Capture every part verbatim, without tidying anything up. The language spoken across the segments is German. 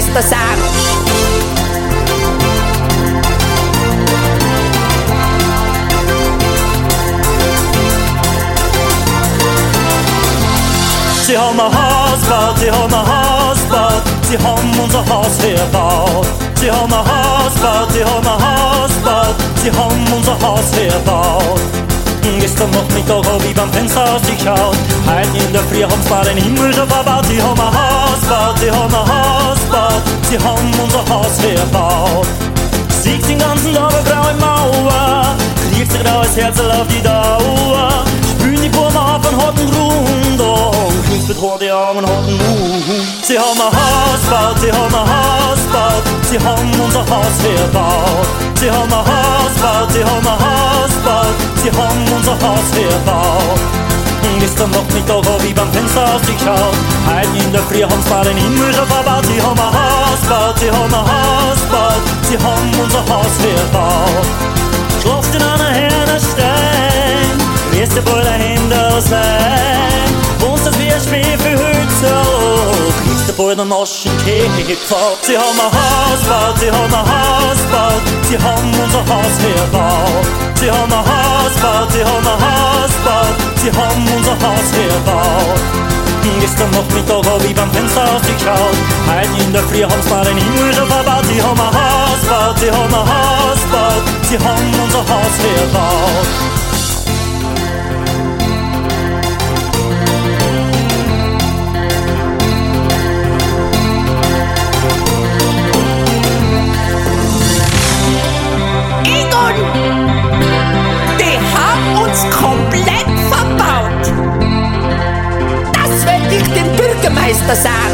Bürgermeister sagen. Sie haben ein Haus gebaut, sie haben ein Haus gebaut, sie haben unser Haus verbaut. Sie haben ein Haus gebaut, sie haben ein Haus gebaut, sie haben unser Haus verbaut. Gestern Nachmittag hab ich beim Fenster ausgeschaut, heute in der Früh haben's mal den Himmel schon verbaut. Sie haben ein Haus gebaut, sie haben ein Haus gebaut, sie haben unser Haus verbaut. Siegt den ganzen Tag eine graue Mauer, kriegt sich graues Herzl auf die Dauer. Spülen die Burmen auf einen harten Grund und knüpft mit harte Armen harten Mund. Sie haben ein Haus gebaut, sie haben ein Haus gebaut, sie haben unser Haus verbaut. Sie haben ein Haus gebaut, sie haben ein Haus gebaut, sie haben unser Haus verbaut. Gestern Nachmittag hab ich beim Fenster ausgeschaut, heute in der Früh haben's mal den Himmel schon verbaut. Sie haben ein Haus gebaut, sie haben ein Haus gebaut, sie haben unser Haus verbaut. Schlafst in einer Hernestein, wirst du bald ein Händel sein. Wohnst das wie ein Schwefelhölzer, kriegst du bald einen Aschenkäfer. Sie haben ein Haus gebaut, sie haben ein Haus gebaut, sie haben unser Haus verbaut. Sie haben ein Haus gebaut, sie haben ein Haus gebaut, sie haben unser Haus verbaut. Gestern Nachmittag hab ich beim Fenster ausgeschaut, heute in der Früh haben's mal den Himmel schon verbaut. Sie haben ein Haus gebaut, sie haben ein Haus gebaut, sie haben unser Haus verbaut. Die haben uns komplett verbaut. Das werd ich dem Bürgermeister sagen.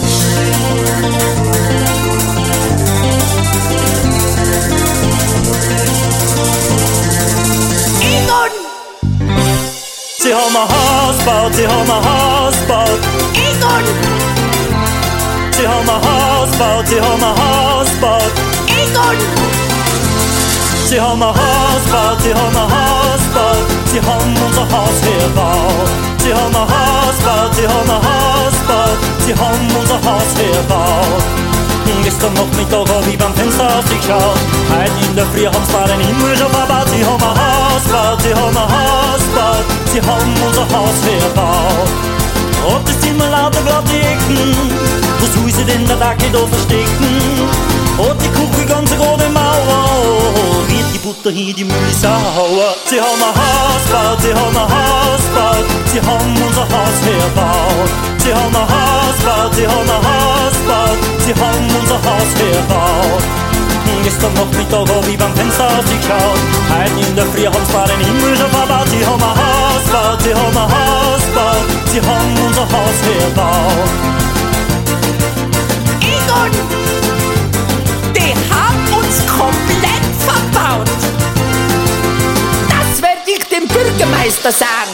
Egon! Sie haben ein Haus gebaut, sie haben ein Haus gebaut. Egon! Sie haben ein Haus gebaut, sie haben ein Haus gebaut. Egon! Sie haben ein Haus gebaut, sie haben ein Haus gebaut, sie haben unser Haus verbaut. Sie haben ein Haus gebaut, sie haben ein Haus gebaut, sie haben unser Haus verbaut. Gestern Nachmittag hab ich beim Fenster ausgeschaut, heute in der Früh haben's mal den Himmel schon verbaut. Sie haben ein Haus gebaut, sie haben ein Haus gebaut, sie haben unser Haus verbaut. Ob das Zimmer lauter glatt die Ecken, wo soll sie denn der Dackel da verstecken? Hat die Küche ganz eine große Mauer, wird die Butter hier, die Mühle sauer. Sie haben ein Haus gebaut, sie haben ein Haus gebaut, sie haben unser Haus verbaut. Sie haben ein Haus gebaut, sie haben ein Haus gebaut, sie haben unser Haus verbaut. Gestern Nachmittag hab ich beim Fenster ausgeschaut, heute in der Früh haben's mal den Himmel schon verbaut. Sie haben ein Haus gebaut, sie haben ein Haus gebaut, sie haben unser Haus verbaut. Egon! Die haben uns komplett verbaut. Das werd ich dem Bürgermeister sagen.